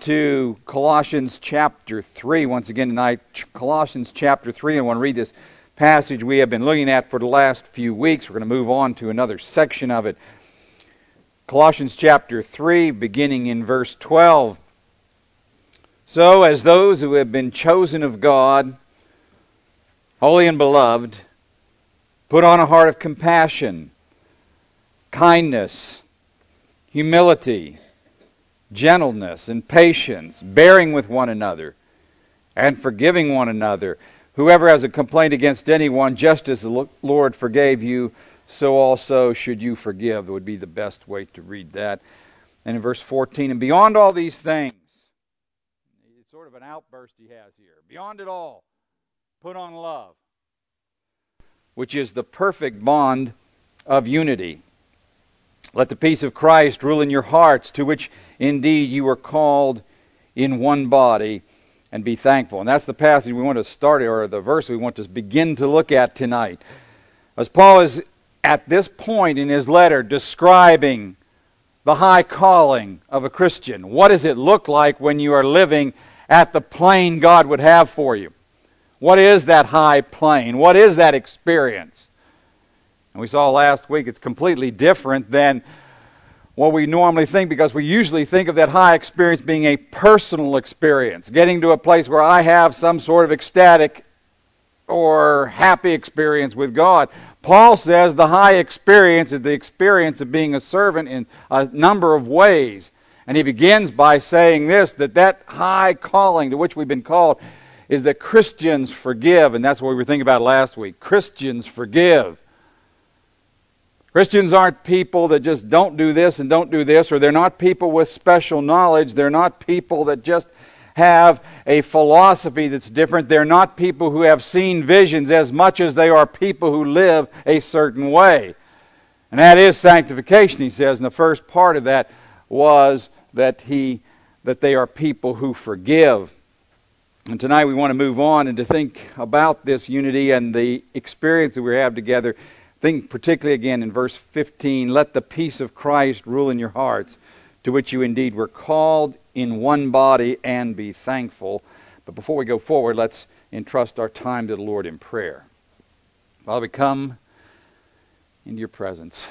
to Colossians chapter 3 once again tonight. Colossians chapter 3. I want to read this passage we have been looking at for the last few weeks. We're going to move on to another section of it. Colossians chapter 3, beginning in verse 12. So, as those who have been chosen of God, holy and beloved, put on a heart of compassion, kindness, humility, gentleness, and patience, bearing with one another, and forgiving one another. Whoever has a complaint against anyone, just as the Lord forgave you, so also should you forgive. That would be the best way to read that. And in verse 14, and beyond all these things, it's sort of an outburst he has here. Beyond it all, put on love, which is the perfect bond of unity. Let the peace of Christ rule in your hearts, to which indeed you were called in one body, and be thankful. And that's the passage we want to start, or the verse we want to begin to look at tonight. As Paul is at this point in his letter describing the high calling of a Christian. What does it look like when you are living at the plane God would have for you? What is that high plane? What is that experience? And we saw last week it's completely different than what we normally think, because we usually think of that high experience being a personal experience, getting to a place where I have some sort of ecstatic or happy experience with God. Paul says the high experience is the experience of being a servant in a number of ways. And he begins by saying this, that high calling to which we've been called is that Christians forgive. And that's what we were thinking about last week. Christians forgive. Christians aren't people that just don't do this and don't do this, or they're not people with special knowledge. They're not people that just have a philosophy that's different. They're not people who have seen visions as much as they are people who live a certain way. And that is sanctification, he says. And the first part of that was that they are people who forgive. And tonight we want to move on and to think about this unity and the experience that we have together. Think particularly again in verse 15, let the peace of Christ rule in your hearts, to which you indeed were called in one body, and be thankful. But before we go forward, let's entrust our time to the Lord in prayer. Father, we come into your presence.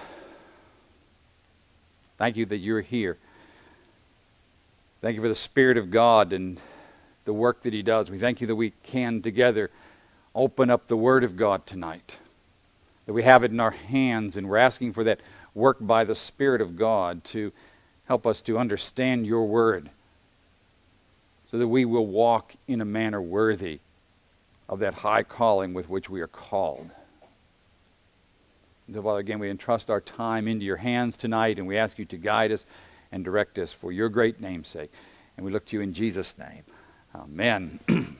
Thank you that you're here. Thank you for the Spirit of God and the work that he does. We thank you that we can together open up the Word of God tonight, that we have it in our hands, and we're asking for that work by the Spirit of God to help us to understand your Word, so that we will walk in a manner worthy of that high calling with which we are called. And so, Father, again, we entrust our time into your hands tonight, and we ask you to guide us and direct us for your great name's sake. And we look to you in Jesus' name. Amen.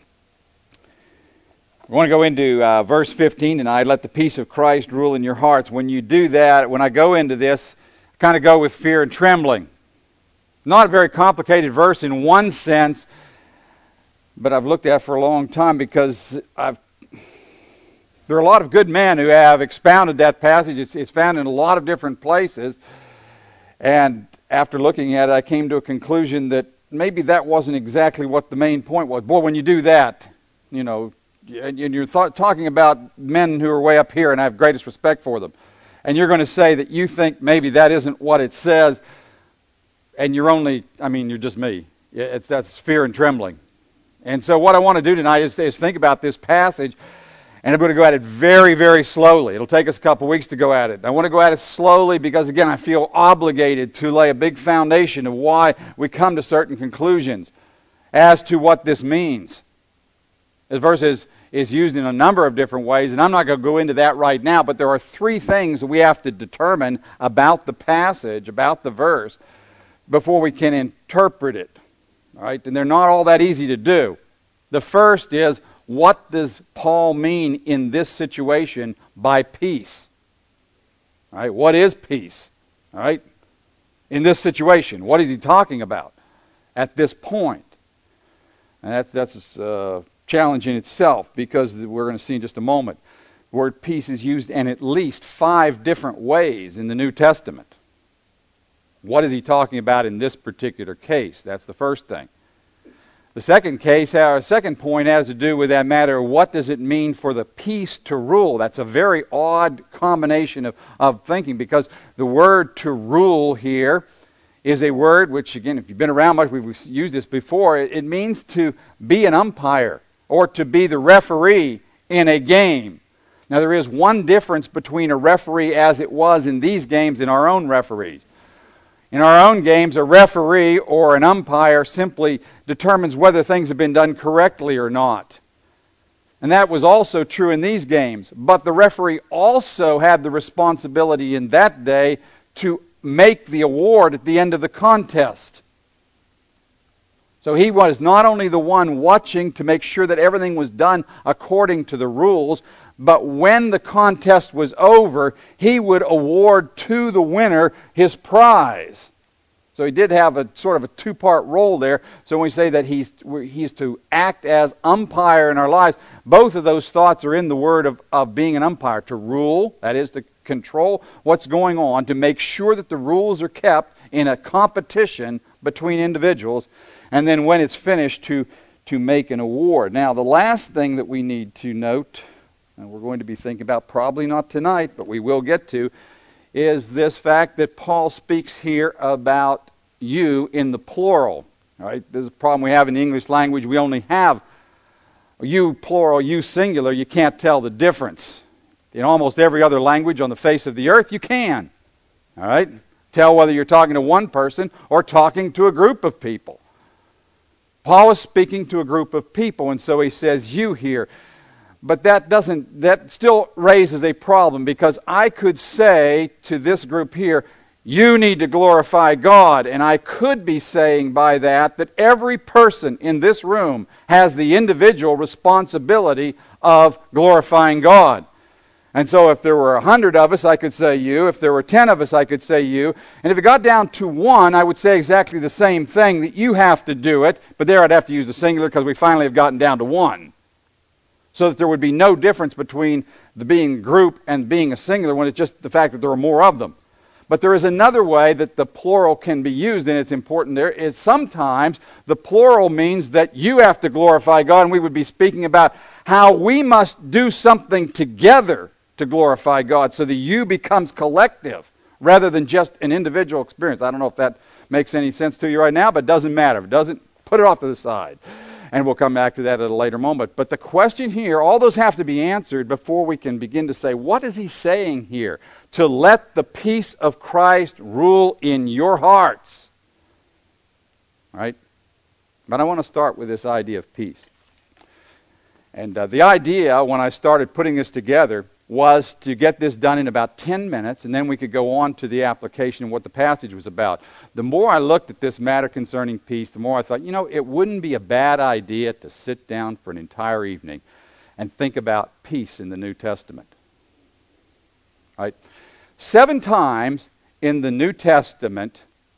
We want to go into verse 15 tonight. Let the peace of Christ rule in your hearts. When you do that, when I go into this, I kind of go with fear and trembling. Not a very complicated verse in one sense, but I've looked at for a long time because there are a lot of good men who have expounded that passage. It's found in a lot of different places. And after looking at it, I came to a conclusion that maybe that wasn't exactly what the main point was. Boy, when you do that, you know, and you're talking about men who are way up here, and I have greatest respect for them, and you're going to say that you think maybe that isn't what it says, and you're just me. That's fear and trembling. And so what I want to do tonight is think about this passage, and I'm going to go at it very, very slowly. It'll take us a couple weeks to go at it. I want to go at it slowly because, again, I feel obligated to lay a big foundation of why we come to certain conclusions as to what this means. This verse is used in a number of different ways, and I'm not going to go into that right now, but there are three things that we have to determine about the passage, about the verse, before we can interpret it. All right? And they're not all that easy to do. The first is, what does Paul mean in this situation by peace? All right? What is peace? All right? In this situation, what is he talking about at this point? And that's challenge in itself, because we're going to see in just a moment, the word peace is used in at least 5 different ways in the New Testament. What is he talking about in this particular case? That's the first thing. The second case, our second point has to do with that matter, what does it mean for the peace to rule? That's a very odd combination of thinking, because the word to rule here is a word which, again, if you've been around much, we've used this before, it means to be an umpire or to be the referee in a game. Now, there is one difference between a referee as it was in these games and our own referees. In our own games, a referee or an umpire simply determines whether things have been done correctly or not. And that was also true in these games. But the referee also had the responsibility in that day to make the award at the end of the contest. So he was not only the one watching to make sure that everything was done according to the rules, but when the contest was over, he would award to the winner his prize. So he did have a sort of a two-part role there. So when we say that he's to act as umpire in our lives, both of those thoughts are in the word of being an umpire. To rule, that is to control what's going on, to make sure that the rules are kept in a competition between individuals, and then when it's finished, to make an award. Now, the last thing that we need to note, and we're going to be thinking about probably not tonight, but we will get to, is this fact that Paul speaks here about you in the plural. All right? This is a problem we have in the English language. We only have you plural, you singular. You can't tell the difference. In almost every other language on the face of the earth, you can. All right? Tell whether you're talking to one person or talking to a group of people. Paul is speaking to a group of people, and so he says you here. But that still raises a problem, because I could say to this group here, you need to glorify God. And I could be saying by that every person in this room has the individual responsibility of glorifying God. And so if there were 100 of us, I could say you. If there were 10 of us, I could say you. And if it got down to one, I would say exactly the same thing, that you have to do it. But there I'd have to use the singular, because we finally have gotten down to one. So that there would be no difference between the being group and being a singular, when it's just the fact that there are more of them. But there is another way that the plural can be used, and it's important there, is sometimes the plural means that you have to glorify God, and we would be speaking about how we must do something together to glorify God, so the you becomes collective rather than just an individual experience. I don't know if that makes any sense to you right now, but it doesn't matter. If it doesn't, put it off to the side. And we'll come back to that at a later moment. But the question here, all those have to be answered before we can begin to say, what is he saying here? To let the peace of Christ rule in your hearts. Right? But I want to start with this idea of peace. And the idea, when I started putting this together, was to get this done in about 10 minutes, and then we could go on to the application and what the passage was about. The more I looked at this matter concerning peace, the more I thought, it wouldn't be a bad idea to sit down for an entire evening and think about peace in the New Testament. Right? 7 times in the New Testament,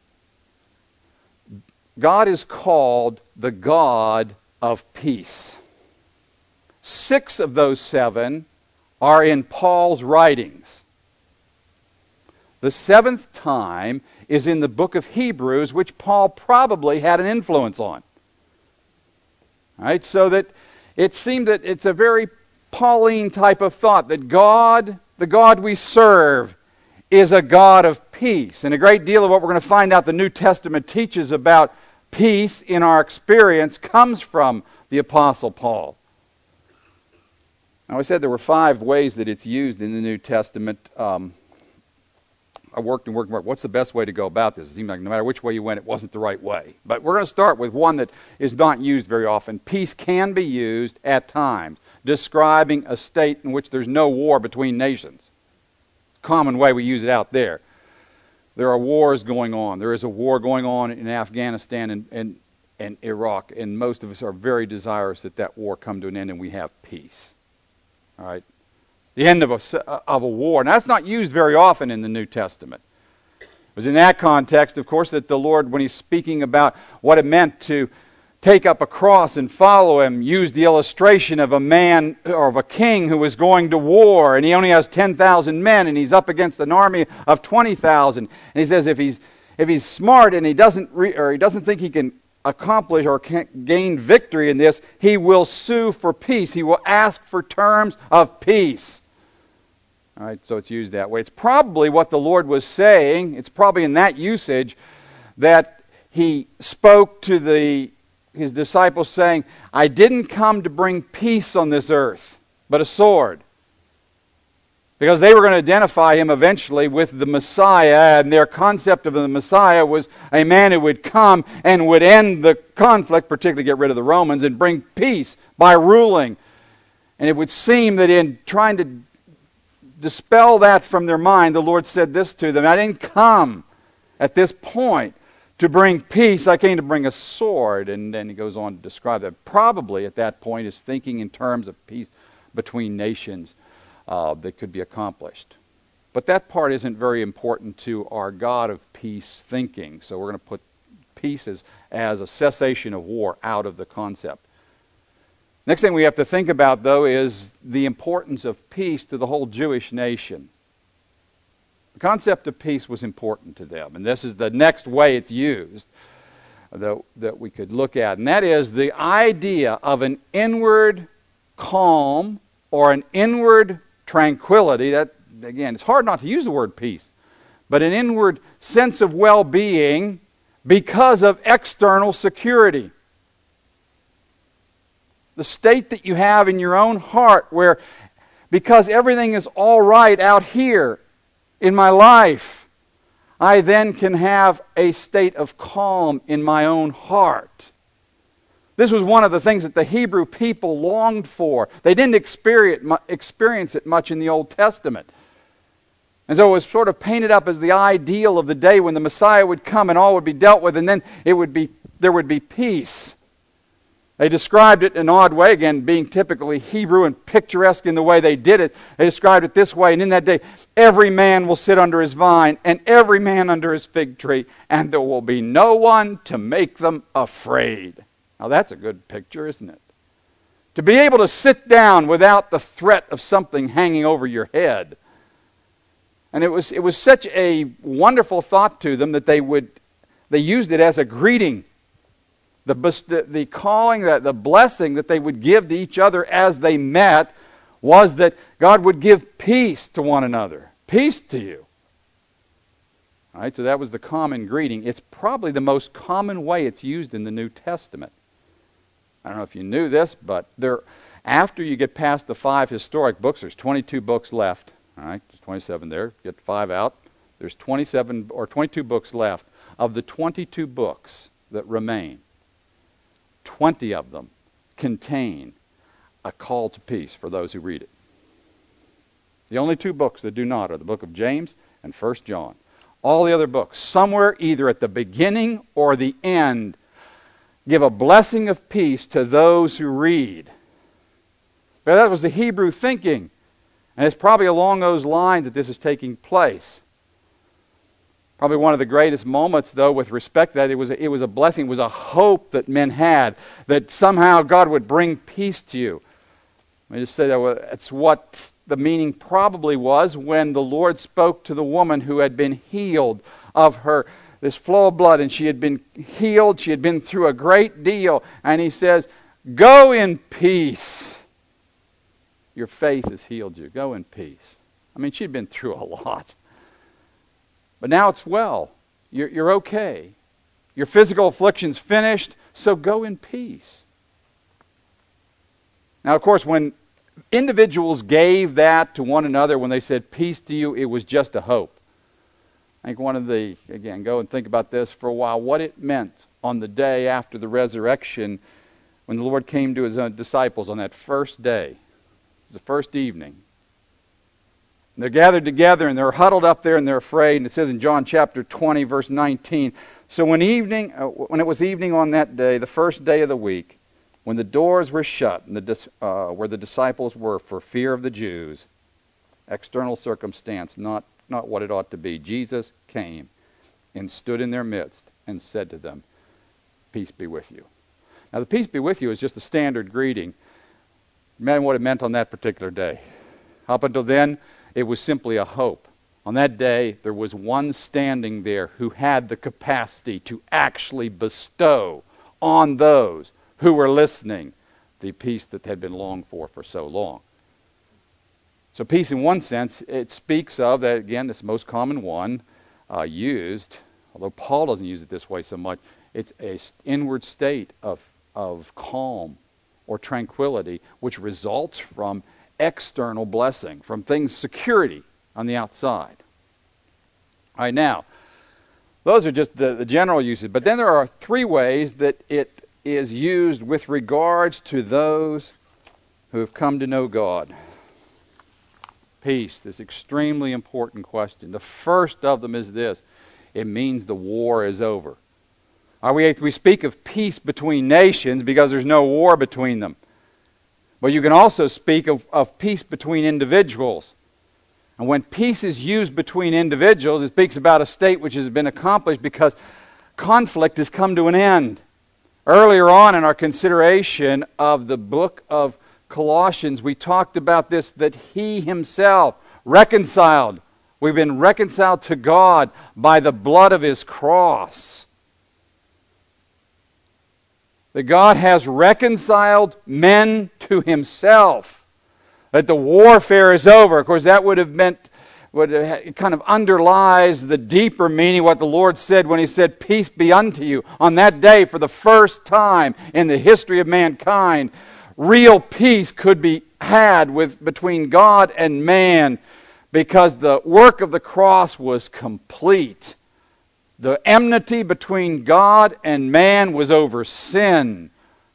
God is called the God of peace. 6 of those 7 are in Paul's writings. The 7th time is in the book of Hebrews, which Paul probably had an influence on. All right, so that it seemed that it's a very Pauline type of thought, that God, the God we serve, is a God of peace. And a great deal of what we're going to find out the New Testament teaches about peace in our experience comes from the Apostle Paul. Now, I said there were 5 ways that it's used in the New Testament. I worked. What's the best way to go about this? It seemed like no matter which way you went, it wasn't the right way. But we're going to start with one that is not used very often. Peace can be used at times, describing a state in which there's no war between nations. It's a common way we use it out there. There are wars going on. There is a war going on in Afghanistan and Iraq, and most of us are very desirous that that war come to an end and we have peace. All right, the end of a war. Now, that's not used very often in the New Testament. It was in that context, of course, that the Lord, when he's speaking about what it meant to take up a cross and follow him, used the illustration of a man or of a king who was going to war, and he only has 10,000 men, and he's up against an army of 20,000. And he says if he's smart and he doesn't think he can accomplish or gain victory in this, he will sue for peace. He will ask for terms of peace. All right, so it's used that way. It's probably what the Lord was saying. It's probably in that usage that he spoke to his disciples saying, I didn't come to bring peace on this earth, but a sword. Because they were going to identify him eventually with the Messiah, and their concept of the Messiah was a man who would come and would end the conflict, particularly get rid of the Romans, and bring peace by ruling. And it would seem that in trying to dispel that from their mind, the Lord said this to them, I didn't come at this point to bring peace, I came to bring a sword. And then he goes on to describe that. Probably at that point is thinking in terms of peace between nations that could be accomplished. But that part isn't very important to our God of peace thinking. So we're going to put peace as a cessation of war out of the concept. Next thing we have to think about, though, is the importance of peace to the whole Jewish nation. The concept of peace was important to them, and this is the next way it's used that we could look at, and that is the idea of an inward calm or an inward tranquility. That, again, it's hard not to use the word peace, but an inward sense of well-being because of external security. The state that you have in your own heart where, because everything is all right out here in my life, I then can have a state of calm in my own heart. This was one of the things that the Hebrew people longed for. They didn't experience it much in the Old Testament. And so it was sort of painted up as the ideal of the day when the Messiah would come and all would be dealt with, and then there would be peace. They described it in an odd way, again, being typically Hebrew and picturesque in the way they did it. They described it this way, and in that day, every man will sit under his vine, and every man under his fig tree, and there will be no one to make them afraid. Now that's a good picture, isn't it? To be able to sit down without the threat of something hanging over your head. And it was such a wonderful thought to them that they used it as a greeting. The calling, the blessing that they would give to each other as they met was that God would give peace to one another. Peace to you. All right, so that was the common greeting. It's probably the most common way it's used in the New Testament. I don't know if you knew this, but after you get past the 5 historic books, there's 22 books left. All right, there's 27 there. Get 5 out. There's 27 or 22 books left. Of the 22 books that remain, 20 of them contain a call to peace for those who read it. The only 2 books that do not are the book of James and 1 John. All the other books, somewhere either at the beginning or the end, give a blessing of peace to those who read. Now, that was the Hebrew thinking. And it's probably along those lines that this is taking place. Probably one of the greatest moments, though, with respect to that, it was a blessing, it was a hope that men had, that somehow God would bring peace to you. Let me just say that it's what the meaning probably was when the Lord spoke to the woman who had been healed of this flow of blood, and she had been healed, she had been through a great deal, and he says, go in peace. Your faith has healed you. Go in peace. I mean, she'd been through a lot. But now it's well. You're okay. Your physical affliction's finished, so go in peace. Now, of course, when individuals gave that to one another, when they said peace to you, it was just a hope. I think again, go and think about this for a while, what it meant on the day after the resurrection when the Lord came to his own disciples on that first day. It was the first evening. And they're gathered together and they're huddled up there and they're afraid. And it says in John chapter 20, verse 19, so when it was evening on that day, the first day of the week, when the doors were shut and where the disciples were for fear of the Jews, external circumstance, not what it ought to be, Jesus came and stood in their midst and said to them, peace be with you. Now the peace be with you is just a standard greeting. Imagine what it meant on that particular day. Up until then, it was simply a hope. On that day, there was one standing there who had the capacity to actually bestow on those who were listening, the peace that had been longed for so long. So peace in one sense, it speaks of, that again, this most common one used, although Paul doesn't use it this way so much, it's an inward state of calm or tranquility which results from external blessing, from things, security on the outside. All right, now, those are just the general uses, but then there are three ways that it is used with regards to those who have come to know God. Peace, this extremely important question. The first of them is this: it means the war is over. We speak of peace between nations because there's no war between them. But you can also speak of peace between individuals. And when peace is used between individuals, it speaks about a state which has been accomplished because conflict has come to an end. Earlier on in our consideration of the book of Colossians, we talked about this, that He Himself reconciled. We've been reconciled to God by the blood of His cross. That God has reconciled men to Himself. That the warfare is over. Of course, that would have meant, it kind of underlies the deeper meaning of what the Lord said when He said, "Peace be unto you." On that day, for the first time in the history of mankind, real peace could be had between God and man because the work of the cross was complete. The enmity between God and man was over sin.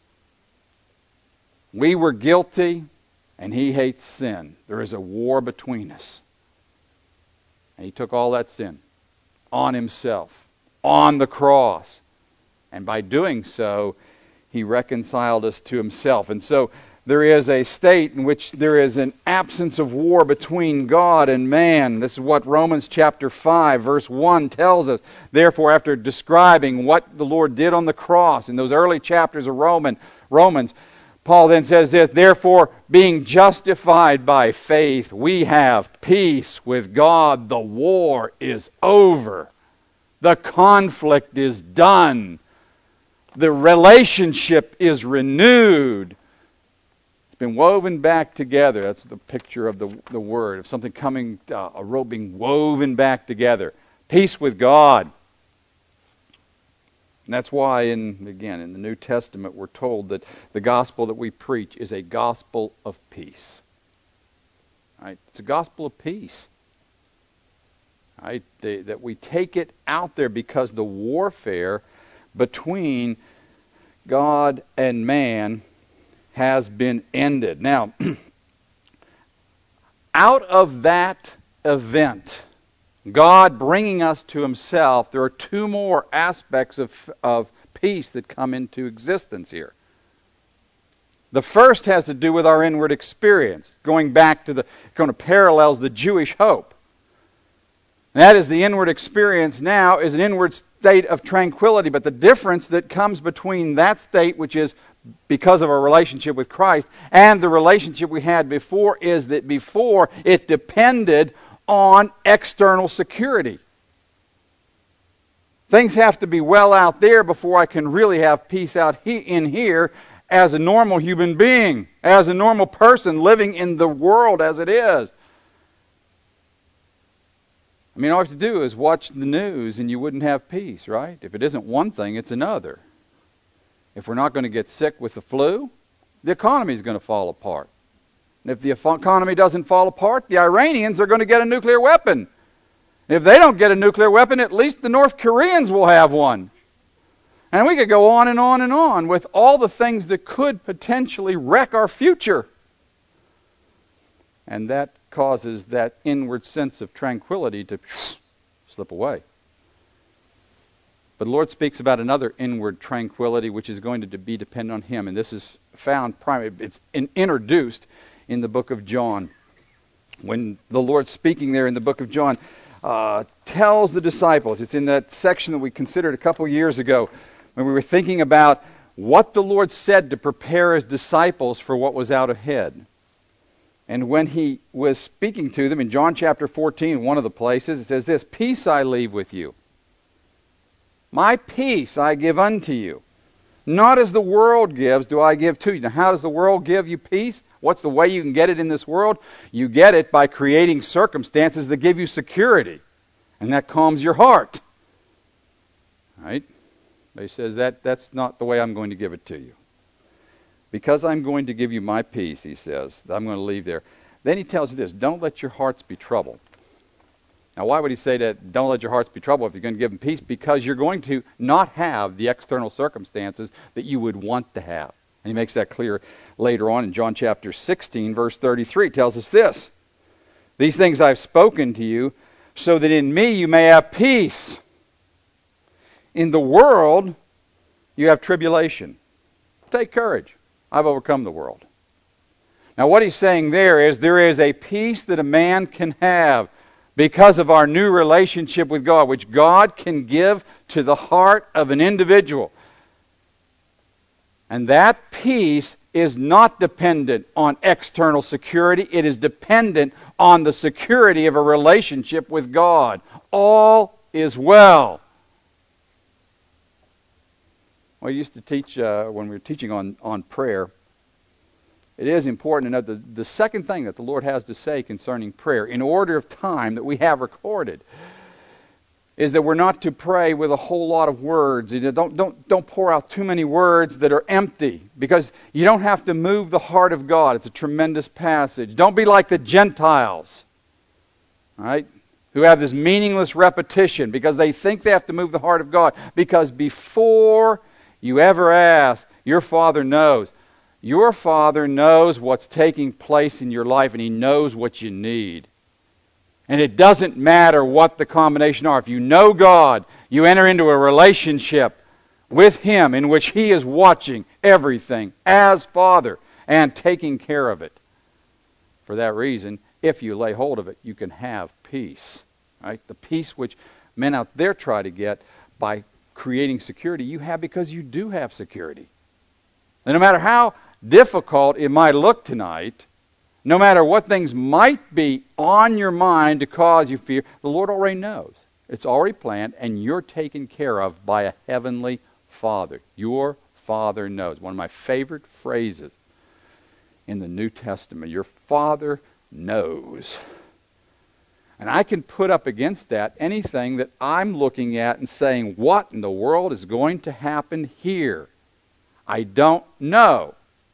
We were guilty, and He hates sin. There is a war between us. And He took all that sin on Himself, on the cross. And by doing so, He reconciled us to Himself. And so there is a state in which there is an absence of war between God and man. This is what Romans chapter 5, verse 1 tells us. Therefore, after describing what the Lord did on the cross in those early chapters of Romans, Paul then says this: "Therefore, being justified by faith, we have peace with God. The war is over. The conflict is done. The relationship is renewed." It's been woven back together. That's the picture of the word, of something coming, a rope being woven back together. Peace with God. And that's why, in the New Testament, we're told that the gospel that we preach is a gospel of peace. Right? It's a gospel of peace. Right? That we take it out there because the warfare between God and man has been ended. Now, out of that event, God bringing us to Himself, there are two more aspects of peace that come into existence here. The first has to do with our inward experience, going to parallels the Jewish hope. And that is, the inward experience now is an inward state of tranquility, but the difference that comes between that state, which is because of our relationship with Christ, and the relationship we had before, is that before it depended on external security. Things have to be well out there before I can really have peace out in here as a normal human being, as a normal person living in the world as it is. I mean, all you have to do is watch the news and you wouldn't have peace, right? If it isn't one thing, it's another. If we're not going to get sick with the flu, the economy is going to fall apart. And if the economy doesn't fall apart, the Iranians are going to get a nuclear weapon. And if they don't get a nuclear weapon, at least the North Koreans will have one. And we could go on and on and on with all the things that could potentially wreck our future. And that causes that inward sense of tranquility to slip away. But the Lord speaks about another inward tranquility which is going to be dependent on Him. And this is found it's introduced in the book of John. When the Lord, speaking there in the book of John, tells the disciples, it's in that section that we considered a couple years ago when we were thinking about what the Lord said to prepare His disciples for what was out ahead. And when He was speaking to them in John chapter 14, one of the places, it says this: "Peace I leave with you. My peace I give unto you. Not as the world gives do I give to you. Now, how does the world give you peace? What's the way you can get it in this world? You get it by creating circumstances that give you security, and that calms your heart. Right? But he says that's not the way I'm going to give it to you. Because I'm going to give you my peace, he says, I'm going to leave there. Then he tells you this, don't let your hearts be troubled. Now, why would he say that, don't let your hearts be troubled if you're going to give them peace? Because you're going to not have the external circumstances that you would want to have. And he makes that clear later on in John chapter 16, verse 33. It tells us this, these things I've spoken to you, so that in me you may have peace. In the world, you have tribulation. Take courage. I've overcome the world. Now, what he's saying there is a peace that a man can have because of our new relationship with God, which God can give to the heart of an individual. And that peace is not dependent on external security. It is dependent on the security of a relationship with God. All is well. Well, I used to teach, when we were teaching on prayer, it is important to know the second thing that the Lord has to say concerning prayer, in order of time that we have recorded, is that we're not to pray with a whole lot of words. Don't pour out too many words that are empty, because you don't have to move the heart of God. It's a tremendous passage. Don't be like the Gentiles, right, who have this meaningless repetition because they think they have to move the heart of God. Because before you ever ask, your Father knows. Your Father knows what's taking place in your life, and He knows what you need. And it doesn't matter what the combination are. If you know God, you enter into a relationship with Him in which He is watching everything as Father and taking care of it. For that reason, if you lay hold of it, you can have peace. Right? The peace which men out there try to get by creating security, you have because you do have security. And no matter how difficult it might look tonight, no matter what things might be on your mind to cause you fear, the Lord already knows. It's already planned, and you're taken care of by a heavenly Father. Your Father knows. One of my favorite phrases in the New Testament, your Father knows. And I can put up against that anything that I'm looking at and saying, what in the world is going to happen here? I don't know.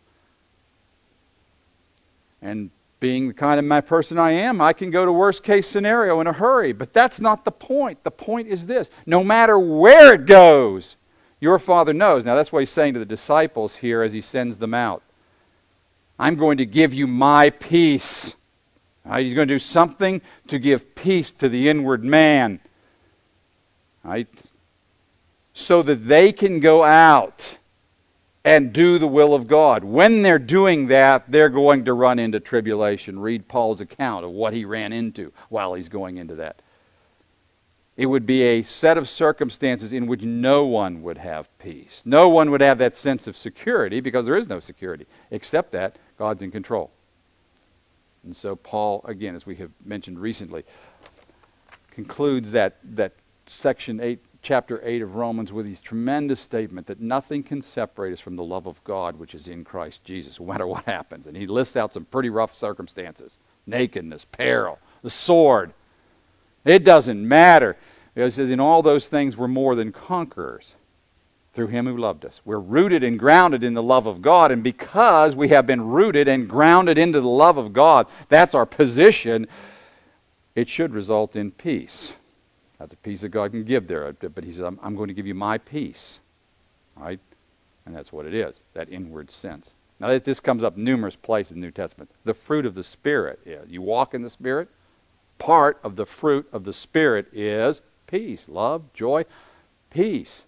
And being the kind of my person I am, I can go to worst case scenario in a hurry. But that's not the point. The point is this. No matter where it goes, your Father knows. Now that's what He's saying to the disciples here as He sends them out. I'm going to give you my peace. Right? He's going to do something to give peace to the inward man. Right? So that they can go out and do the will of God. When they're doing that, they're going to run into tribulation. Read Paul's account of what he ran into while he's going into that. It would be a set of circumstances in which no one would have peace. No one would have that sense of security, because there is no security, except that God's in control. And so Paul, again, as we have mentioned recently, concludes that section 8, chapter 8 of Romans with his tremendous statement that nothing can separate us from the love of God which is in Christ Jesus, no matter what happens. And he lists out some pretty rough circumstances. Nakedness, peril, the sword. It doesn't matter. It says, in all those things we're more than conquerors through Him who loved us. We're rooted and grounded in the love of God, and because we have been rooted and grounded into the love of God, that's our position, it should result in peace. That's a peace that God can give there. But He says, I'm going to give you my peace. Right? And that's what it is, that inward sense. Now, this comes up numerous places in the New Testament. The fruit of the Spirit is, you walk in the Spirit. Part of the fruit of the Spirit is peace, love, joy, peace.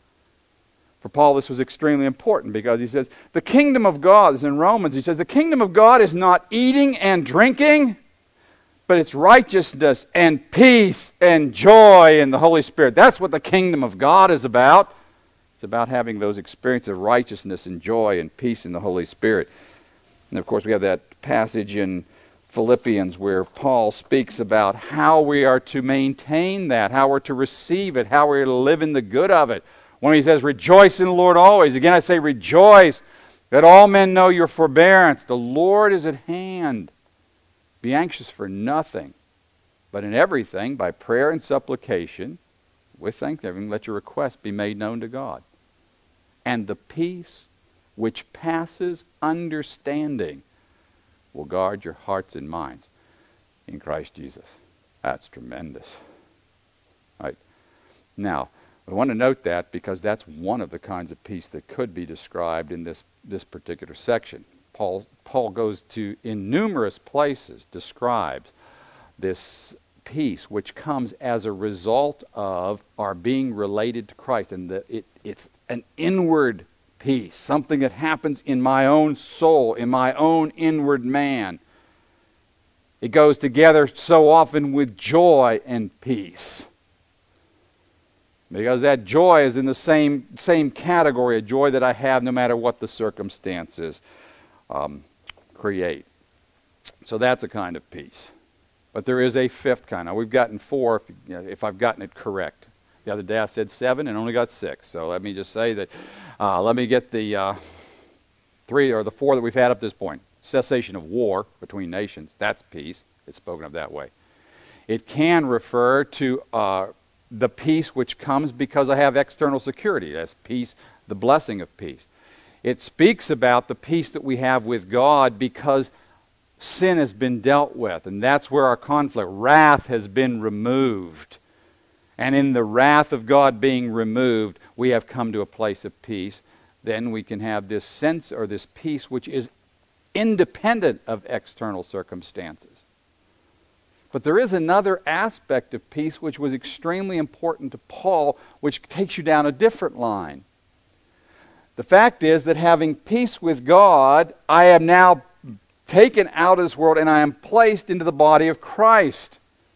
For Paul, this was extremely important because he says, the kingdom of God, is in Romans, he says, the kingdom of God is not eating and drinking, but it's righteousness and peace and joy in the Holy Spirit. That's what the kingdom of God is about. It's about having those experiences of righteousness and joy and peace in the Holy Spirit. And of course, we have that passage in Philippians where Paul speaks about how we are to maintain that, how we're to receive it, how we're to live in the good of it. When he says, rejoice in the Lord always. Again, I say, rejoice, that all men know your forbearance. The Lord is at hand. Be anxious for nothing, but in everything, by prayer and supplication, with thanksgiving, let your requests be made known to God. And the peace which passes understanding will guard your hearts and minds in Christ Jesus. That's tremendous. Right. Now, I want to note that because that's one of the kinds of peace that could be described in this particular section. Paul goes to, in numerous places, describes this peace which comes as a result of our being related to Christ. And it's an inward peace, something that happens in my own soul, in my own inward man. It goes together so often with joy and peace. Because that joy is in the same category, a joy that I have no matter what the circumstances create. So that's a kind of peace. But there is a fifth kind. Now we've gotten four, if I've gotten it correct. The other day I said 7 and only got 6. So let me just say that, let me get the 3 or the 4 that we've had up to this point. Cessation of war between nations, that's peace. It's spoken of that way. It can refer to the peace which comes because I have external security. That's peace, the blessing of peace. It speaks about the peace that we have with God because sin has been dealt with, and that's where our conflict, wrath has been removed. And in the wrath of God being removed, we have come to a place of peace. Then we can have this sense or this peace which is independent of external circumstances. But there is another aspect of peace which was extremely important to Paul, which takes you down a different line. The fact is that having peace with God, I am now taken out of this world and I am placed into the body of Christ.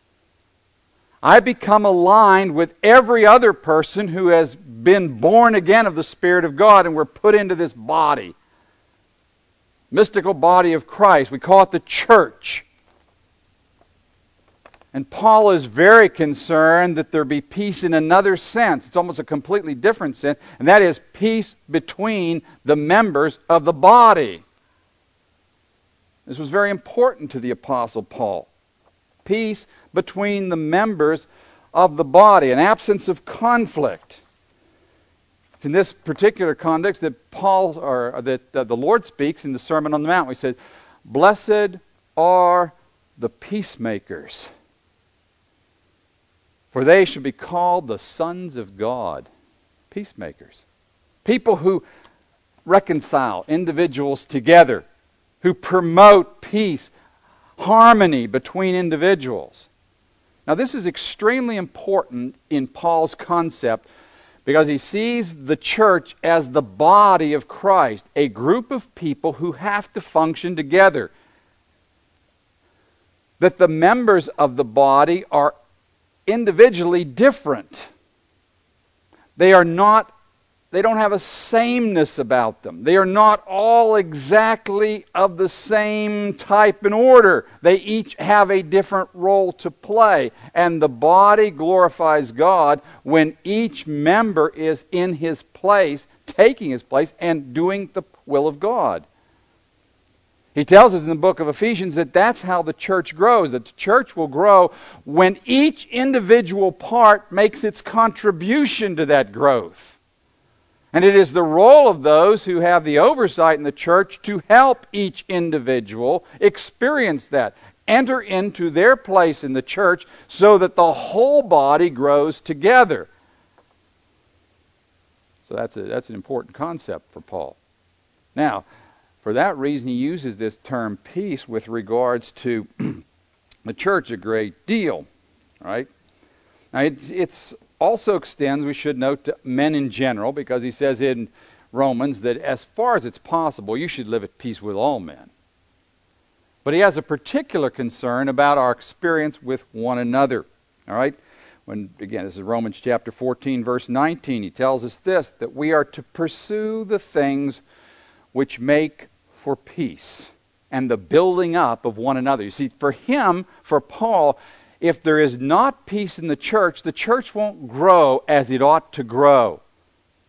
I become aligned with every other person who has been born again of the Spirit of God, and we're put into this body. Mystical body of Christ. We call it the church. And Paul is very concerned that there be peace in another sense. It's almost a completely different sense, and that is peace between the members of the body. This was very important to the Apostle Paul. Peace between the members of the body, an absence of conflict. It's in this particular context that the Lord speaks in the Sermon on the Mount. He said, "Blessed are the peacemakers, for they shall be called the sons of God." Peacemakers. People who reconcile individuals together, who promote peace, harmony between individuals. Now this is extremely important in Paul's concept because he sees the church as the body of Christ, a group of people who have to function together. That the members of the body are individually different. They don't have a sameness about them. They are not all exactly of the same type and order. They each have a different role to play. And the body glorifies God when each member is in his place, taking his place, and doing the will of God. He tells us in the book of Ephesians that that's how the church grows. That the church will grow when each individual part makes its contribution to that growth. And it is the role of those who have the oversight in the church to help each individual experience that, enter into their place in the church so that the whole body grows together. So that's an important concept for Paul. Now, for that reason, he uses this term peace with regards to the church a great deal. Right? Now, it's also extends, we should note, to men in general, because he says in Romans that as far as it's possible, you should live at peace with all men. But he has a particular concern about our experience with one another. All right? Again, this is Romans chapter 14, verse 19. He tells us this, that we are to pursue the things which make for peace and the building up of one another. You see, for Paul, if there is not peace in the church won't grow as it ought to grow.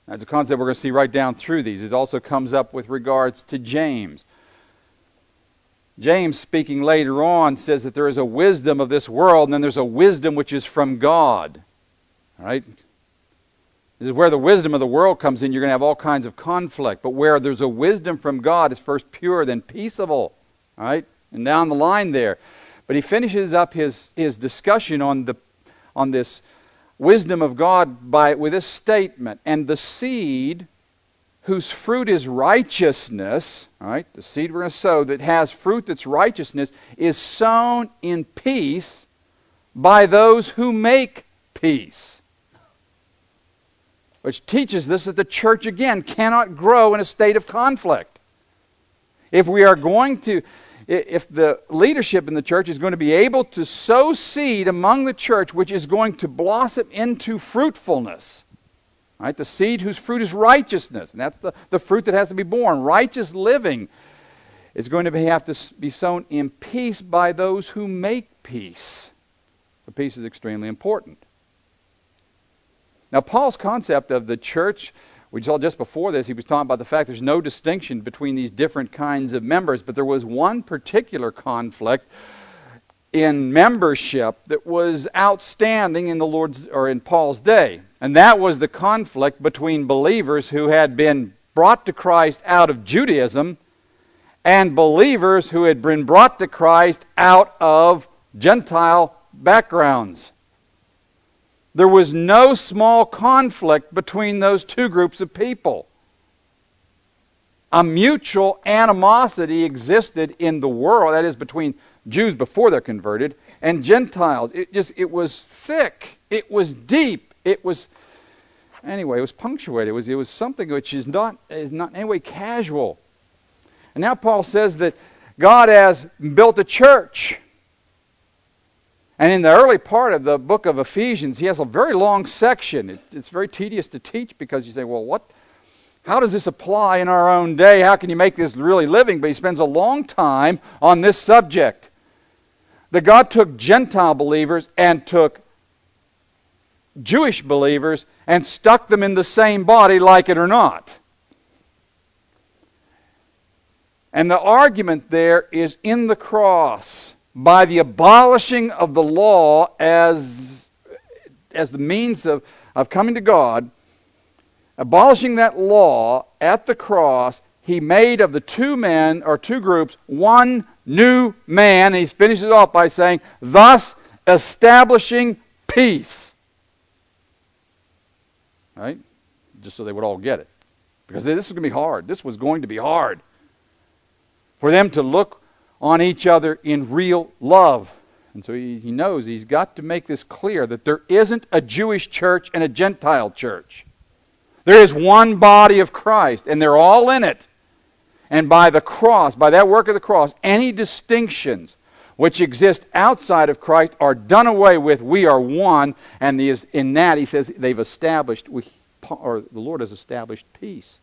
That's a concept we're going to see right down through these. It also comes up with regards to James. James, speaking later on, says that there is a wisdom of this world, and then there's a wisdom which is from God. All right? This is where the wisdom of the world comes in. You're going to have all kinds of conflict. But where there's a wisdom from God, it's first pure, then peaceable. All right? And down the line there. But he finishes up his discussion on this wisdom of God with this statement, and the seed whose fruit is righteousness, all right, the seed we're going to sow that has fruit that's righteousness, is sown in peace by those who make peace. Which teaches us that the church, again, cannot grow in a state of conflict. If the leadership in the church is going to be able to sow seed among the church which is going to blossom into fruitfulness, right? The seed whose fruit is righteousness, and that's the fruit that has to be born. Righteous living is going to have to be sown in peace by those who make peace. The peace is extremely important. Now, Paul's concept of the church, we saw just before this, he was talking about the fact there's no distinction between these different kinds of members, but there was one particular conflict in membership that was outstanding in Paul's day. And that was the conflict between believers who had been brought to Christ out of Judaism and believers who had been brought to Christ out of Gentile backgrounds. There was no small conflict between those two groups of people. A mutual animosity existed in the world, that is, between Jews before they're converted and Gentiles. It was thick. It was deep. It was punctuated. It was something which is not in any way casual. And now Paul says that God has built a church. And in the early part of the book of Ephesians, he has a very long section. It's very tedious to teach because you say, well, how does this apply in our own day? How can you make this really living? But he spends a long time on this subject. That God took Gentile believers and took Jewish believers and stuck them in the same body, like it or not. And the argument there is in the cross. By the abolishing of the law as the means of coming to God, abolishing that law at the cross, he made of the two men, or two groups, one new man. And he finishes off by saying, thus establishing peace. Right? Just so they would all get it. Because this was going to be hard. This was going to be hard. For them to look on each other in real love. And so he knows he's got to make this clear that there isn't a Jewish church and a Gentile church. There is one body of Christ, and they're all in it. And by the cross, by that work of the cross, any distinctions which exist outside of Christ are done away with. We are one, and in that he says the Lord has established peace.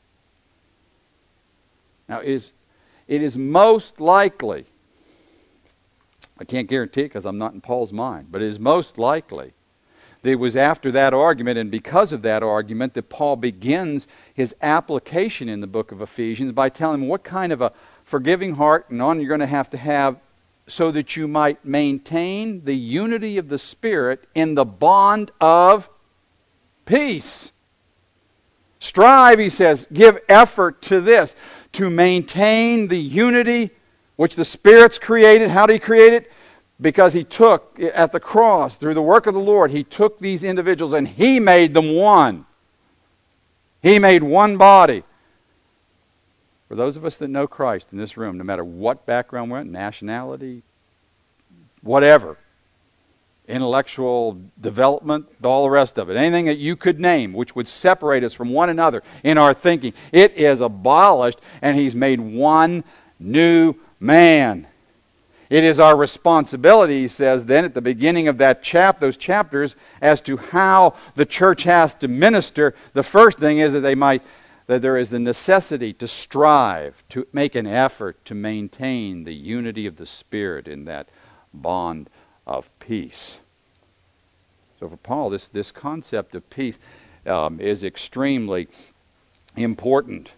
Now, it is most likely, I can't guarantee it because I'm not in Paul's mind, but it is most likely that it was after that argument and because of that argument that Paul begins his application in the book of Ephesians by telling them what kind of a forgiving heart and on you're going to have so that you might maintain the unity of the Spirit in the bond of peace. Strive, he says, give effort to this, to maintain the unity which the Spirit's created. How did he create it? Because he took, at the cross, through the work of the Lord, he took these individuals and he made them one. He made one body. For those of us that know Christ in this room, no matter what background we're in, nationality, whatever, intellectual development, all the rest of it, anything that you could name which would separate us from one another in our thinking, it is abolished, and he's made one new man. It is our responsibility, he says then at the beginning of those chapters, as to how the church has to minister. The first thing is that there is the necessity to strive, to make an effort to maintain the unity of the Spirit in that bond of peace. So for Paul, this concept of peace is extremely important.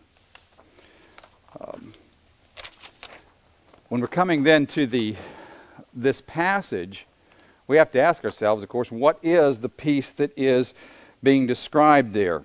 When we're coming then to this passage, we have to ask ourselves, of course, what is the peace that is being described there?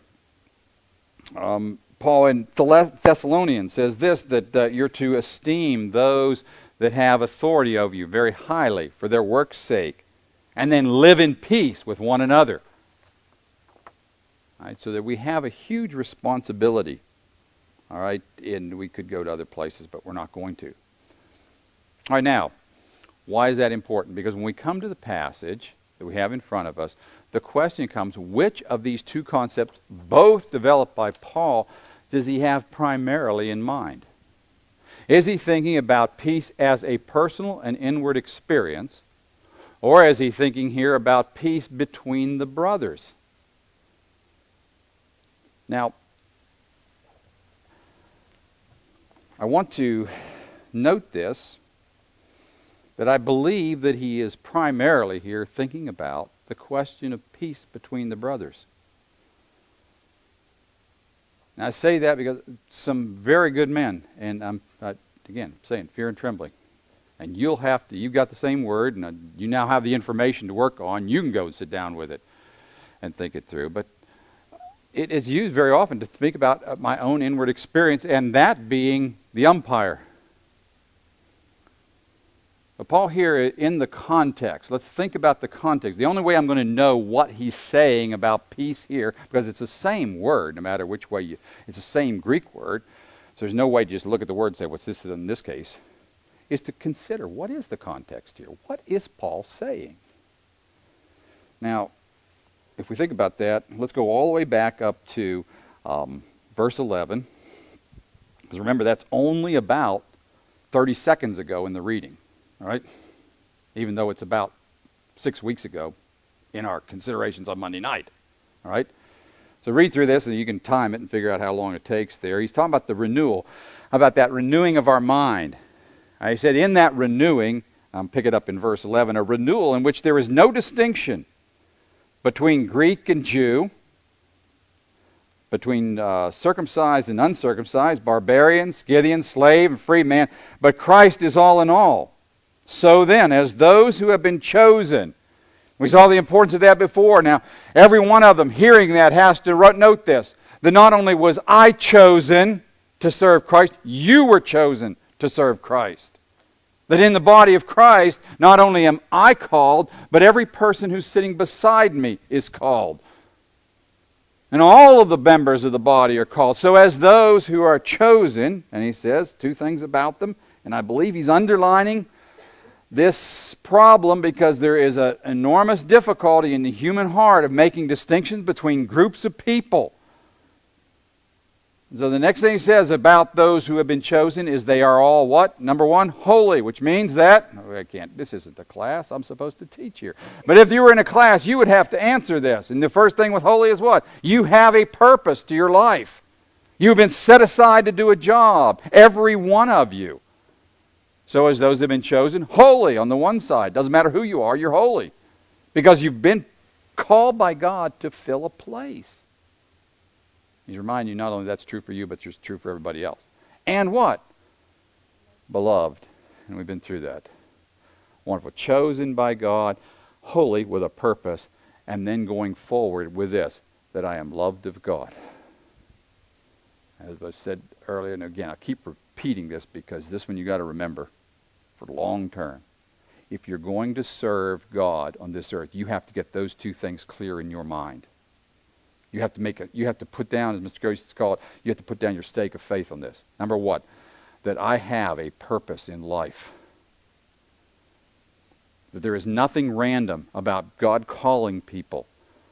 Paul in Thessalonians says this, that you're to esteem those that have authority over you very highly for their work's sake, and then live in peace with one another. All right, so that we have a huge responsibility. All right, and we could go to other places, but we're not going to. All right, now, why is that important? Because when we come to the passage that we have in front of us, the question comes, which of these two concepts, both developed by Paul, does he have primarily in mind? Is he thinking about peace as a personal and inward experience, or is he thinking here about peace between the brothers? Now, I want to note this, that I believe that he is primarily here thinking about the question of peace between the brothers. Now I say that because some very good men, and I'm again saying fear and trembling, and you've got the same word, and you now have the information to work on. You can go and sit down with it and think it through. But it is used very often to speak about my own inward experience, and that being the umpire. But Paul here, in the context, let's think about the context. The only way I'm going to know what he's saying about peace here, because it's the same word, no matter which way it's the same Greek word, so there's no way to just look at the word and say, what's this in this case, is to consider, what is the context here? What is Paul saying? Now, if we think about that, let's go all the way back up to verse 11, because remember, that's only about 30 seconds ago in the reading. All right? Even though it's about 6 weeks ago in our considerations on Monday night. All right? So read through this and you can time it and figure out how long it takes there. He's talking about the renewal, about that renewing of our mind. He said, in that renewing, pick it up in verse 11, a renewal in which there is no distinction between Greek and Jew, between circumcised and uncircumcised, barbarian, Scythian, slave, and free man, but Christ is all in all. So then, as those who have been chosen, we saw the importance of that before. Now, every one of them hearing that has to note this, that not only was I chosen to serve Christ, you were chosen to serve Christ. That in the body of Christ, not only am I called, but every person who's sitting beside me is called. And all of the members of the body are called. So as those who are chosen, and he says two things about them, and I believe he's underlining this problem because there is an enormous difficulty in the human heart of making distinctions between groups of people. So the next thing he says about those who have been chosen is they are all what? Number one, holy, which means that, this isn't a class, I'm supposed to teach here. But if you were in a class, you would have to answer this. And the first thing with holy is what? You have a purpose to your life. You've been set aside to do a job, every one of you. So as those that have been chosen, holy on the one side. Doesn't matter who you are, you're holy. Because you've been called by God to fill a place. He's reminding you not only that's true for you, but it's true for everybody else. And what? Beloved. And we've been through that. Wonderful. Chosen by God, holy with a purpose, and then going forward with this, that I am loved of God. As I said earlier, and again, I keep repeating this because this one you got to remember for long term. If you're going to serve God on this earth, you have to get those two things clear in your mind. You have to put down, as Mr. Gross called it, you have to put down your stake of faith on this. Number one, that I have a purpose in life. That there is nothing random about God calling people.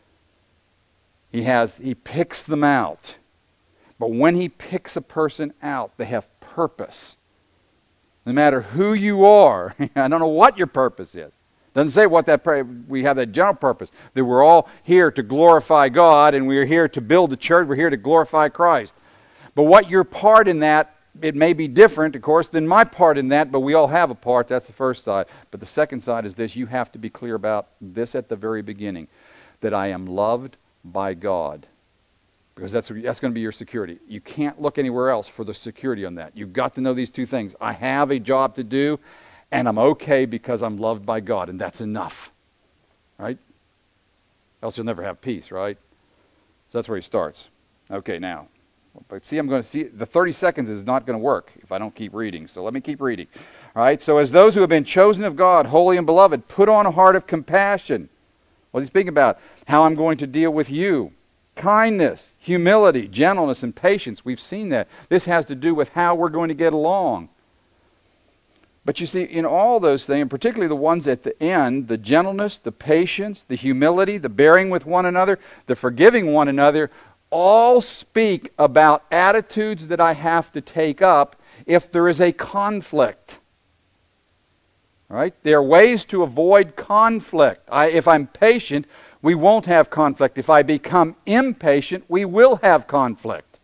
He picks them out. But when he picks a person out, they have purpose. No matter who you are, I don't know what your purpose is. Doesn't say what we have that general purpose. That we're all here to glorify God and we're here to build the church. We're here to glorify Christ. But what your part in that, it may be different, of course, than my part in that, but we all have a part. That's the first side. But the second side is this. You have to be clear about this at the very beginning. That I am loved by God. Because that's going to be your security. You can't look anywhere else for the security on that. You've got to know these two things. I have a job to do, and I'm okay because I'm loved by God, and that's enough. Right? Else you'll never have peace, right? So that's where he starts. Okay, now. But see, I'm going to see, the 30 seconds is not going to work if I don't keep reading. So let me keep reading. All right, so as those who have been chosen of God, holy and beloved, put on a heart of compassion. What's he speaking about? How I'm going to deal with you. Kindness, humility, gentleness, and patience. We've seen that. This has to do with how we're going to get along. But you see, in all those things, and particularly the ones at the end, the gentleness, the patience, the humility, the bearing with one another, the forgiving one another, all speak about attitudes that I have to take up if there is a conflict. All right? There are ways to avoid conflict. If I'm patient, we won't have conflict. If I become impatient, we will have conflict.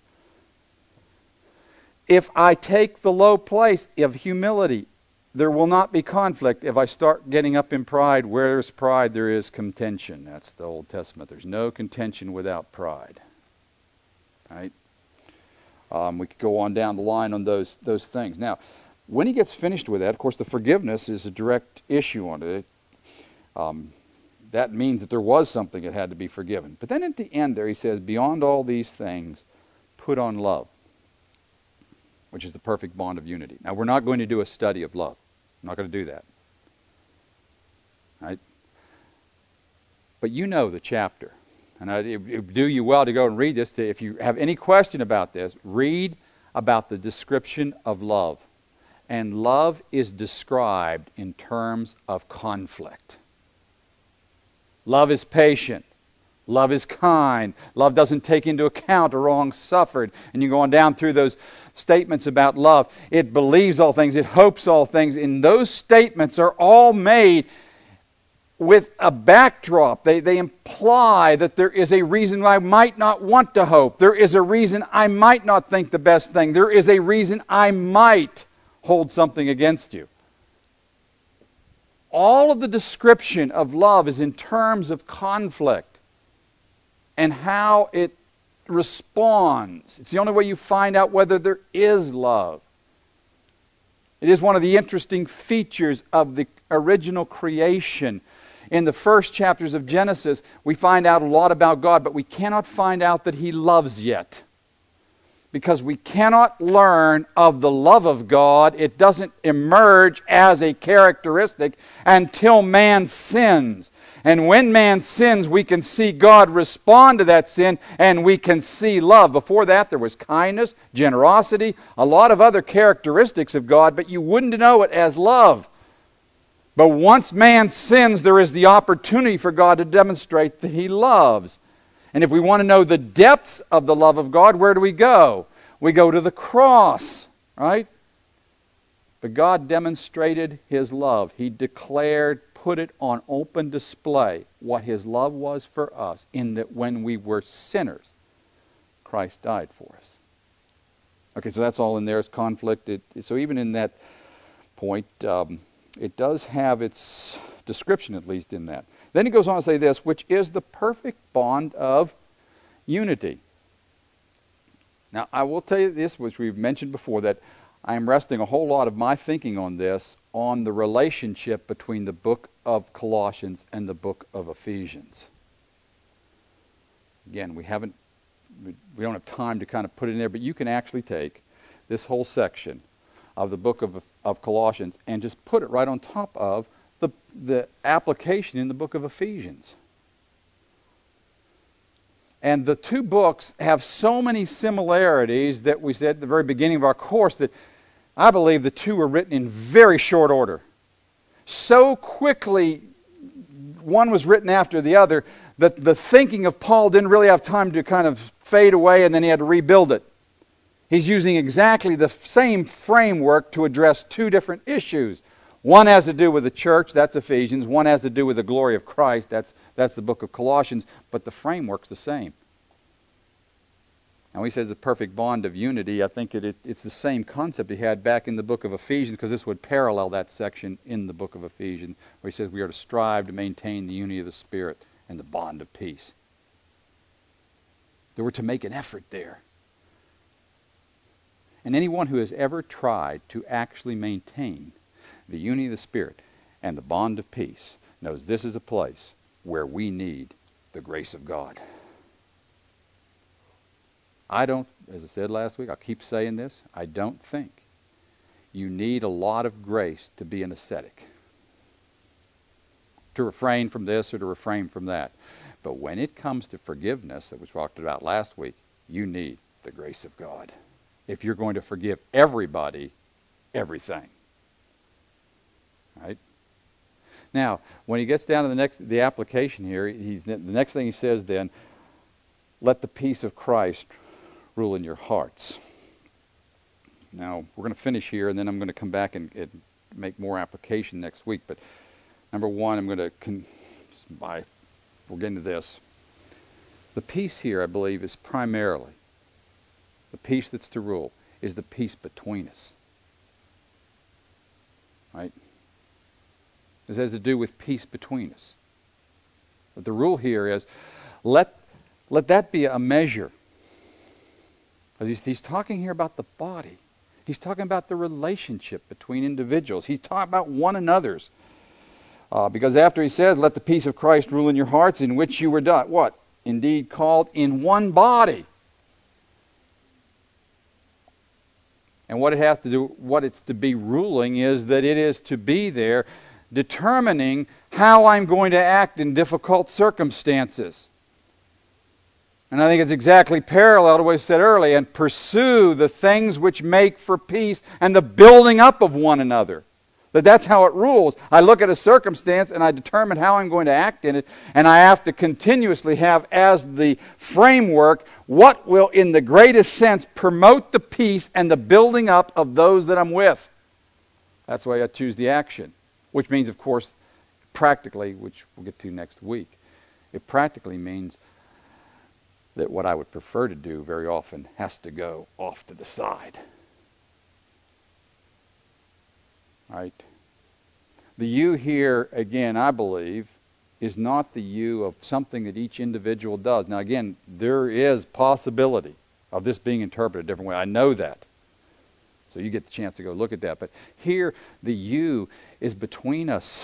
If I take the low place of humility, there will not be conflict. If I start getting up in pride, where there's pride, there is contention. That's the Old Testament. There's no contention without pride. Right? We could go on down the line on those things. Now, when he gets finished with that, of course, the forgiveness is a direct issue on it. That means that there was something that had to be forgiven. But then at the end there he says, beyond all these things, put on love, which is the perfect bond of unity. Now, we're not going to do a study of love. I'm not going to do that. Right? But you know the chapter. And it would do you well to go and read this. If you have any question about this, read about the description of love. And love is described in terms of conflict. Love is patient. Love is kind. Love doesn't take into account a wrong suffered. And you go on down through those statements about love. It believes all things. It hopes all things. And those statements are all made with a backdrop. They imply that there is a reason I might not want to hope. There is a reason I might not think the best thing. There is a reason I might hold something against you. All of the description of love is in terms of conflict and how it responds. It's the only way you find out whether there is love. It is one of the interesting features of the original creation. In the first chapters of Genesis, we find out a lot about God, but we cannot find out that He loves yet. Because we cannot learn of the love of God. It doesn't emerge as a characteristic until man sins. And when man sins, we can see God respond to that sin, and we can see love. Before that, there was kindness, generosity, a lot of other characteristics of God, but you wouldn't know it as love. But once man sins, there is the opportunity for God to demonstrate that He loves. And if we want to know the depths of the love of God, where do we go? We go to the cross, right? But God demonstrated His love. He declared, put it on open display, what His love was for us, in that when we were sinners, Christ died for us. Okay, so that's all in there. It's conflict. So even in that point, it does have its description, at least, in that. Then he goes on to say this, which is the perfect bond of unity. Now, I will tell you this, which we've mentioned before, that I am resting a whole lot of my thinking on this, on the relationship between the book of Colossians and the book of Ephesians. Again, we don't have time to kind of put it in there, but you can actually take this whole section of the book of Colossians and just put it right on top of the application in the book of Ephesians. And the two books have so many similarities that we said at the very beginning of our course that I believe the two were written in very short order. So quickly, one was written after the other, that the thinking of Paul didn't really have time to kind of fade away, and then he had to rebuild it. He's using exactly the same framework to address two different issues. One has to do with the church, that's Ephesians. One has to do with the glory of Christ, that's the book of Colossians. But the framework's the same. Now he says the perfect bond of unity. I think it's the same concept he had back in the book of Ephesians, because this would parallel that section in the book of Ephesians, where he says we are to strive to maintain the unity of the Spirit and the bond of peace. that we're to make an effort there. And anyone who has ever tried to actually maintain the unity of the Spirit and the bond of peace knows this is a place where we need the grace of God. I don't, as I said last week, I'll keep saying this, I don't think you need a lot of grace to be an ascetic. To refrain from this or to refrain from that. But when it comes to forgiveness, that was talked about last week, you need the grace of God. If you're going to forgive everybody, everything. Right? Now, when he gets down to the application here, the next thing he says then, let the peace of Christ rule in your hearts. Now, we're going to finish here, and then I'm going to come back and make more application next week. But number one, I'm going to, we'll get into this. The peace here, I believe, is primarily, the peace that's to rule, is the peace between us. Right? This has to do with peace between us. But the rule here is, let that be a measure. Because he's talking here about the body. He's talking about the relationship between individuals. He's talking about one another's. Because after he says, let the peace of Christ rule in your hearts, in which you were done, what? Indeed called in one body. And what it has to do, what it's to be ruling is that it is to be there determining how I'm going to act in difficult circumstances. And I think it's exactly parallel to what I said earlier, and pursue the things which make for peace and the building up of one another. That's how it rules. I look at a circumstance and I determine how I'm going to act in it, and I have to continuously have as the framework what will, in the greatest sense, promote the peace and the building up of those that I'm with. That's why I choose the action, which means, of course, practically, which we'll get to next week, it practically means that what I would prefer to do very often has to go off to the side. Right? The you here, again, I believe, is not the you of something that each individual does. Now, again, there is possibility of this being interpreted a different way. I know that. So you get the chance to go look at that. But here, the you is between us.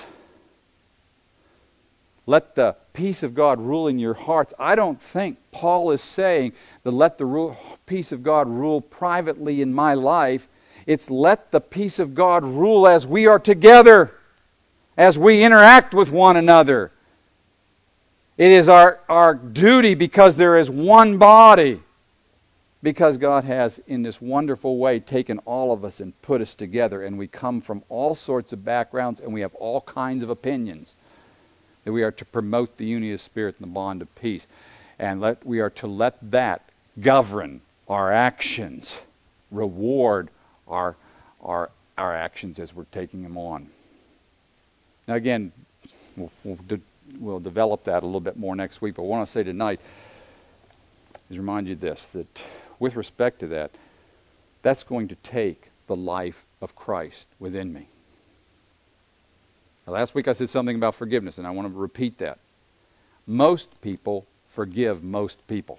Let the peace of God rule in your hearts. I don't think Paul is saying that let the peace of God rule privately in my life. It's let the peace of God rule as we are together, as we interact with one another. It is our duty because there is one body. Because God has, in this wonderful way, taken all of us and put us together, and we come from all sorts of backgrounds, and we have all kinds of opinions. That we are to promote the unity of spirit and the bond of peace. And we are to let that govern our actions, reward our actions as we're taking them on. Now again, we'll develop that a little bit more next week, but what I want to say tonight is remind you this, that with respect to that, that's going to take the life of Christ within me. Now, last week I said something about forgiveness, and I want to repeat that. Most people forgive most people.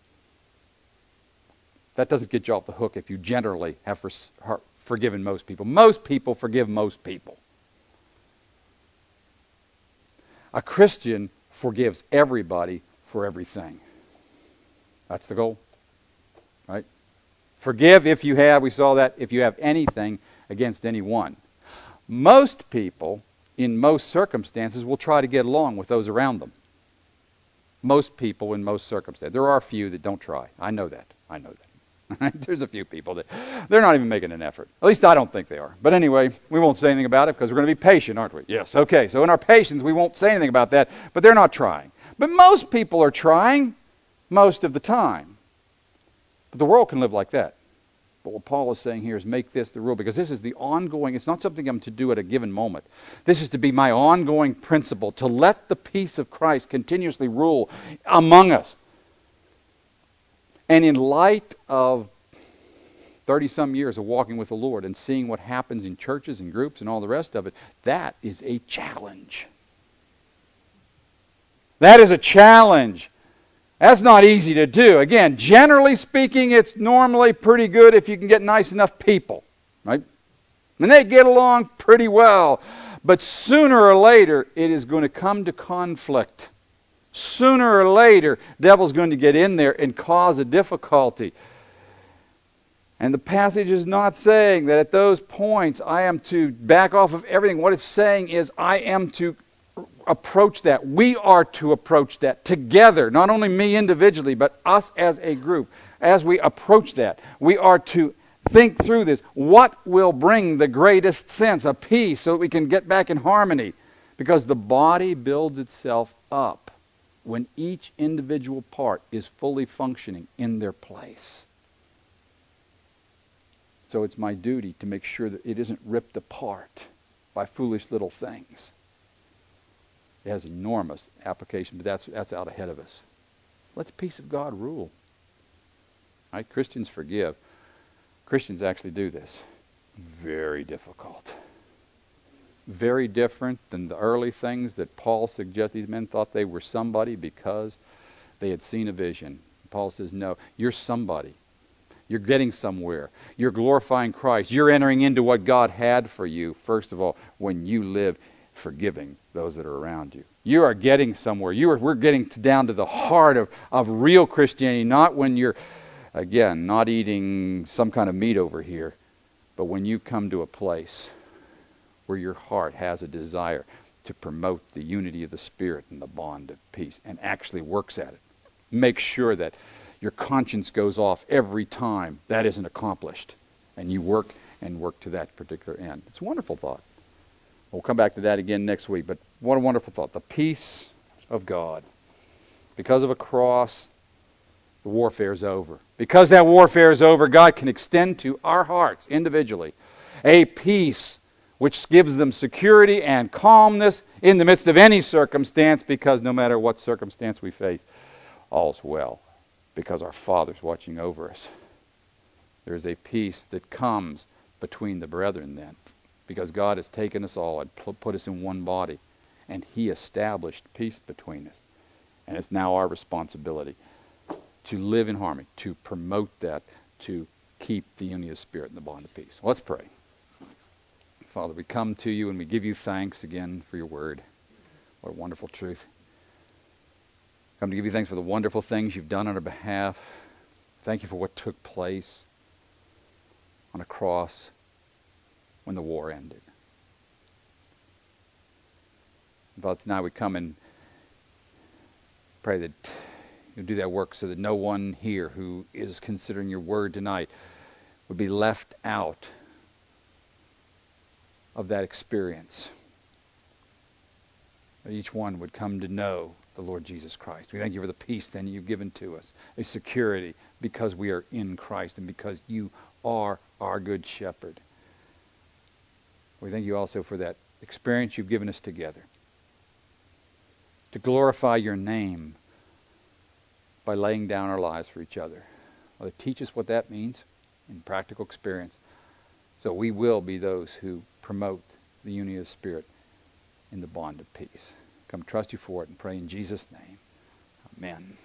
That doesn't get you off the hook if you generally have forgiven most people. Most people forgive most people. A Christian forgives everybody for everything. That's the goal. Right? Forgive if you have, we saw that, if you have anything against anyone. Most people, in most circumstances, will try to get along with those around them. Most people in most circumstances. There are a few that don't try. I know that. There's a few people that they're not even making an effort. At least I don't think they are. But anyway, we won't say anything about it because we're going to be patient, aren't we? Yes, okay. So in our patience, we won't say anything about that, but they're not trying. But most people are trying most of the time. But the world can live like that. But what Paul is saying here is make this the rule, because this is the ongoing, it's not something I'm to do at a given moment. This is to be my ongoing principle, to let the peace of Christ continuously rule among us. And in light of 30-some years of walking with the Lord and seeing what happens in churches and groups and all the rest of it, that is a challenge. That is a challenge. That's not easy to do. Again, generally speaking, it's normally pretty good if you can get nice enough people, right? And they get along pretty well. But sooner or later, it is going to come to conflict. Sooner or later, the devil's going to get in there and cause a difficulty. And the passage is not saying that at those points I am to back off of everything. What it's saying is I am to approach that. We are to approach that together. Not only me individually, but us as a group. As we approach that, we are to think through this. What will bring the greatest sense of peace so that we can get back in harmony? Because the body builds itself up when each individual part is fully functioning in their place. So it's my duty to make sure that it isn't ripped apart by foolish little things. It has enormous application, but that's out ahead of us. Let the peace of God rule. Right? Christians forgive. Christians actually do this. Very difficult. Very different than the early things that Paul suggests. These men thought they were somebody because they had seen a vision. Paul says, no, you're somebody. You're getting somewhere. You're glorifying Christ. You're entering into what God had for you, first of all, when you live forgiving those that are around you. You are getting somewhere. We're getting down to the heart of real Christianity, not when you're, again, not eating some kind of meat over here, but when you come to a place where your heart has a desire to promote the unity of the Spirit and the bond of peace and actually works at it. Make sure that your conscience goes off every time that isn't accomplished, and you work to that particular end. It's a wonderful thought. We'll come back to that again next week, but what a wonderful thought. The peace of God. Because of a cross, the warfare is over. Because that warfare is over, God can extend to our hearts individually a peace which gives them security and calmness in the midst of any circumstance, because no matter what circumstance we face, all's well, because our Father's watching over us. There is a peace that comes between the brethren then, because God has taken us all and put us in one body, and He established peace between us. And it's now our responsibility to live in harmony, to promote that, to keep the unity of the Spirit and the bond of peace. Let's pray. Father, we come to you and we give you thanks again for your word. What a wonderful truth. Come to give you thanks for the wonderful things you've done on our behalf. Thank you for what took place on a cross when the war ended. Father, tonight we come and pray that you'll do that work so that no one here who is considering your word tonight would be left out of that experience. That each one would come to know the Lord Jesus Christ. We thank you for the peace then you've given to us, a security because we are in Christ and because you are our good shepherd. We thank you also for that experience you've given us together to glorify your name by laying down our lives for each other. Father, teach us what that means in practical experience so we will be those who promote the unity of the Spirit in the bond of peace. Come trust you for it and pray in Jesus' name. Amen.